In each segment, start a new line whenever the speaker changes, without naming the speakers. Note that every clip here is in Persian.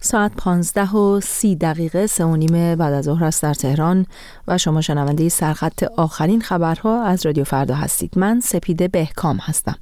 ساعت 15:30 3:30 بعد از ظهر است در تهران و شما شنونده سرخط آخرین خبرها از رادیو فردا هستید. من سپیده بهکام هستم.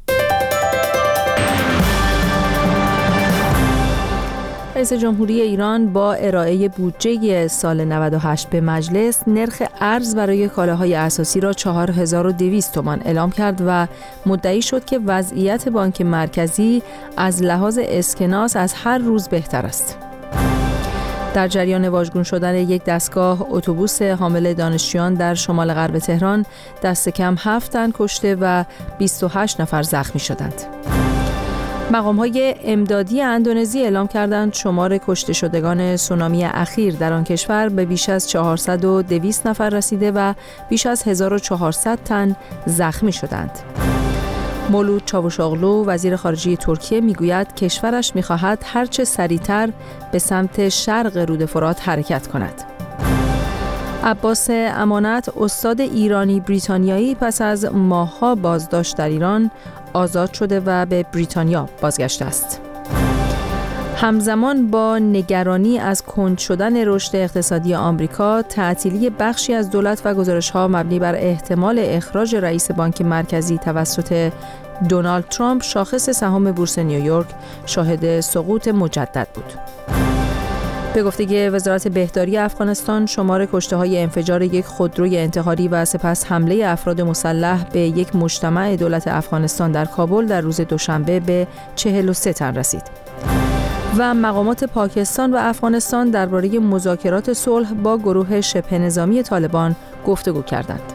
رئیس جمهوری ایران با ارائه بودجه سال 98 به مجلس نرخ ارز برای کالاهای اساسی را 4200 تومان اعلام کرد و مدعی شد که وضعیت بانک مرکزی از لحاظ اسکناس از هر روز بهتر است. در جریان واژگون شدن یک دستگاه اتوبوس حامل دانشجویان در شمال غرب تهران دست کم 7 تن کشته و 28 نفر زخمی شدند. مقام‌های امدادی اندونزی اعلام کردند شمار کشته شدگان سونامی اخیر در آن کشور به بیش از 400 و 200 نفر رسیده و بیش از 1400 تن زخمی شدند. مولود چاوشاغلو وزیر خارجه ترکیه میگوید کشورش می‌خواهد هرچه سریعتر به سمت شرق رود فرات حرکت کند. عباس امانت استاد ایرانی بریتانیایی پس از ماه‌ها بازداشت در ایران آزاد شده و به بریتانیا بازگشته است. همزمان با نگرانی از کند شدن رشد اقتصادی آمریکا، تعطیلی بخشی از دولت و گزارش‌ها مبنی بر احتمال اخراج رئیس بانک مرکزی توسط دونالد ترامپ شاخص سهام بورس نیویورک شاهد سقوط مجدد بود. به گفته وزارت بهداری افغانستان، شمار کشته‌های انفجار یک خودروی انتحاری و سپس حمله افراد مسلح به یک مجتمع دولت افغانستان در کابل در روز دوشنبه به 43 تن رسید. و مقامات پاکستان و افغانستان درباره مذاکرات صلح با گروه شبه نظامی طالبان گفتگو کردند.